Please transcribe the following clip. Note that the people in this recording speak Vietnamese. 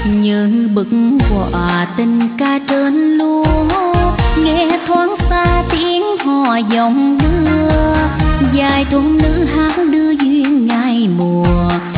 như bức họa tình ca trên lúa, nghe thoáng xa tiếng hò dòng đưa, dài thôn nữ hát đưa duyên ngày mùa,